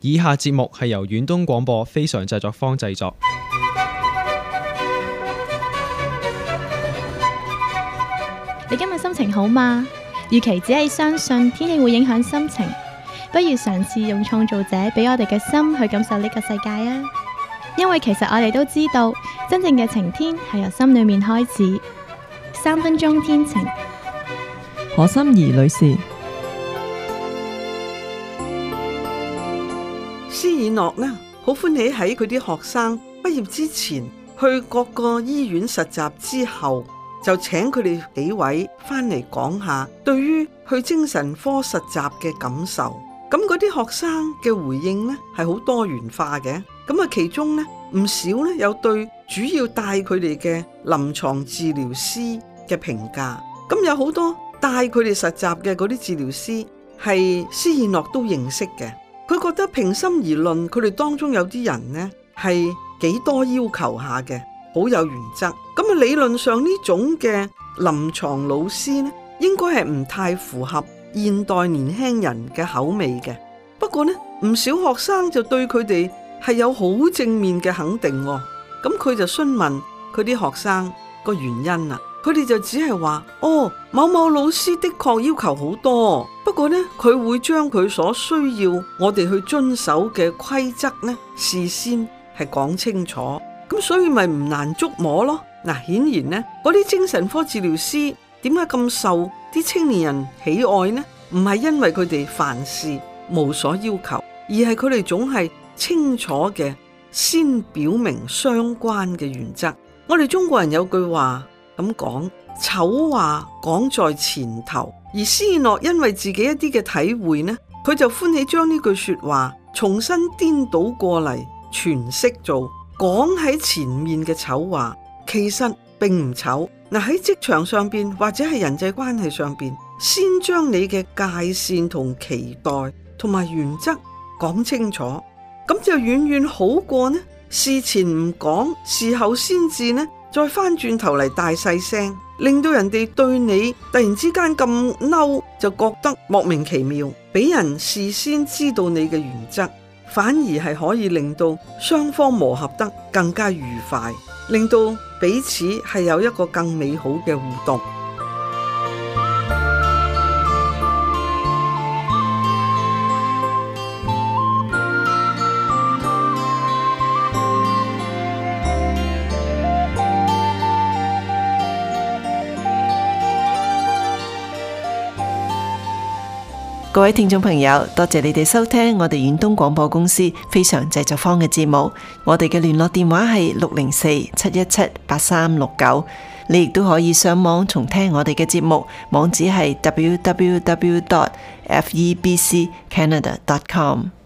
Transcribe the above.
以下節目係由遠東廣播非常製作坊製作。 你今日心情好嗎？與其只係相信天氣會影響心情，不如嘗試用創造者俾我哋嘅心去感受呢個世界啊！因為其實我哋都知道，真正嘅晴天係由心裏面開始。3分鐘天晴， 何心怡女士。 施爾諾呢，好歡喜喺佢啲學生畢業之前去各個醫院實習之後，就請佢哋幾位翻嚟講下對於去精神科實習嘅感受。咁嗰啲學生嘅回應呢係好多元化嘅。咁啊，其中呢唔少呢有對主要帶佢哋嘅臨床治療師嘅評價。咁有好多帶佢哋實習嘅嗰啲治療師係施爾諾都認識嘅。佢覺得平心而論，佢哋當中有啲人呢係幾多要求下嘅，好有原則。咁啊，理論上呢種嘅臨床老師呢，應該係唔太符合現代年輕人嘅口味嘅。不過呢，唔少學生就對佢哋係有好正面嘅肯定喎。咁佢就詢問佢啲學生個原因啦。佢哋就只係話，某某老師的確要求好多，不過呢，佢會將佢所需要我哋去遵守嘅規則呢，事先係講清楚，咁所以咪唔難捉摸咯。嗱，顯然呢，嗰啲精神科治療師點解咁受啲青年人喜愛呢？唔係因為佢哋凡事無所要求，而係佢哋總係清楚嘅先表明相關嘅原則。我哋中國人有句話咁講，醜話講在前頭，而施爾諾因為自己一啲嘅體會呢，佢就歡喜將呢句說話重新顛倒過嚟詮釋做講喺前面嘅醜話，其實並唔醜。嗱，喺職場上邊或者係人際關係上邊，先將你嘅界線同期待同埋原則講清楚，咁就遠遠好過呢事前唔講，事後先至呢再翻轉頭嚟大細聲，令到人哋對你突然之間咁嬲，就覺得莫名其妙。俾人事先知道你嘅原則，反而係可以令到雙方磨合得更加愉快，令到彼此係有一個更美好嘅互動。 各位聽眾朋友，多謝你哋收聽我哋遠東廣播公司非常製作坊嘅節目。我哋嘅聯絡電話係604-717-8369。你亦都可以上網重聽我哋嘅節目，網址係www.febccanada.com。